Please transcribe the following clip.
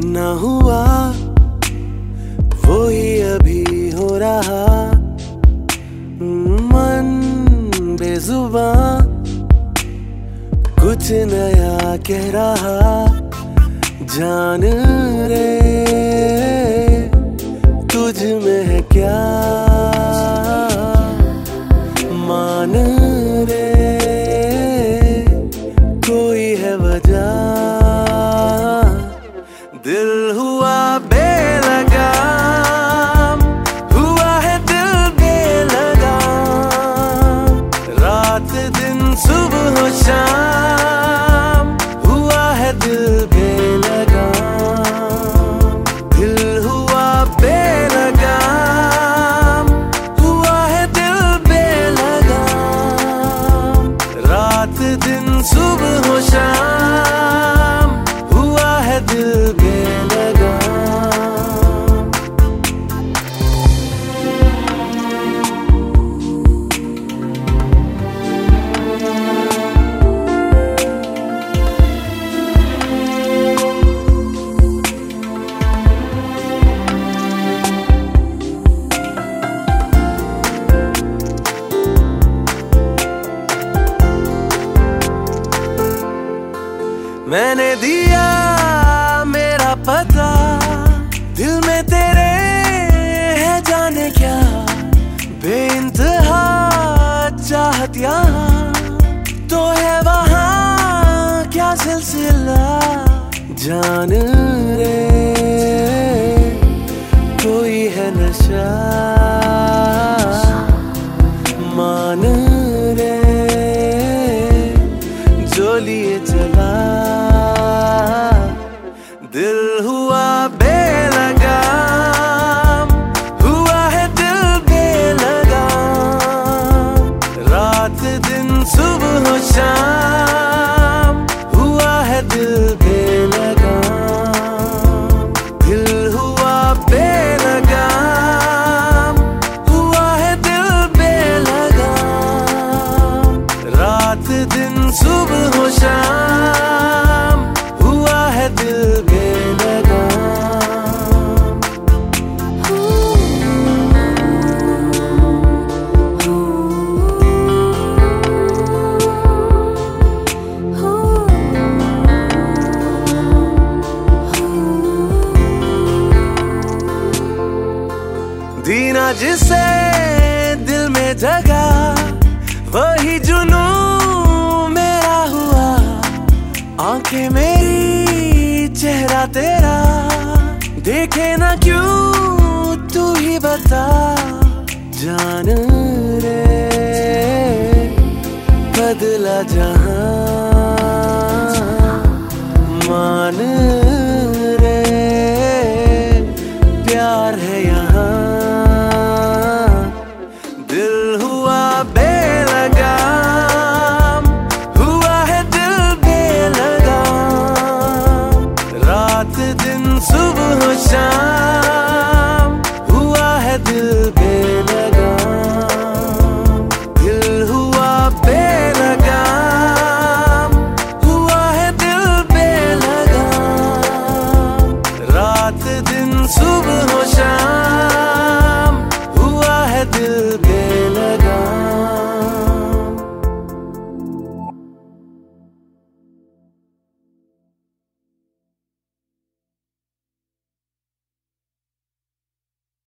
ना हुआ वो ही अभी हो रहा। मन बेजुबान कुछ नया कह रहा। जान रे तुझ में है क्या, मान रे कोई है वजह। दिल हुआ बेलगाम, हुआ है दिल बेलगाम। रात दिन सुबह शाम हुआ है दिल बेलगाम। दिल हुआ बेलगाम, हुआ है दिल बेलगाम। रात दिन सुबह शाम हुआ है दिल बेलगाम। मैंने दिया मेरा पता, दिल में तेरे है जाने क्या। बेइंतहा चाहत यहाँ तो है वहाँ क्या सिलसिला। जान रे कोई है नशा, मान रे जो लिए चला। दिल हुआ बेलगाम, हुआ है दिल बेलगाम। रात दिन सुबह शाम हुआ है दिल बेलगाम। दिल हुआ बेलगाम, हुआ है दिल बेलगाम। रात दिन सुबह शाम हुआ है दिल दीना जिसे दिल में जगा, वही जुनू मेरा हुआ। आंखें मेरी चेहरा तेरा, देखे ना क्यों तू ही बता। जान रे बदला जहां, मान